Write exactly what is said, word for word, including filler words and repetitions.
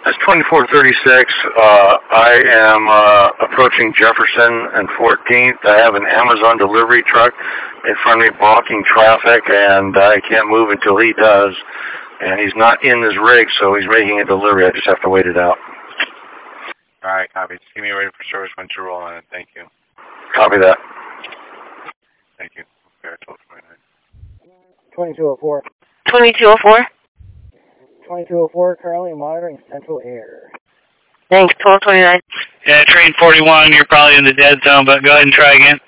That's twenty-four thirty-six. Uh, I am uh, approaching Jefferson and fourteenth. I have an Amazon delivery truck in front of me blocking traffic, and I can't move until he does. And he's not in his rig, so he's making a delivery. I just have to wait it out. All right, copy. Just keep me ready for service once you roll on it. Thank you. Copy that. Thank you. Okay, twenty-two oh four. twenty-two oh four. twenty-two oh four, currently monitoring Central Air. Thanks, twelve twenty-nine. Yeah, train forty-one, you're probably in the dead zone, but go ahead and try again.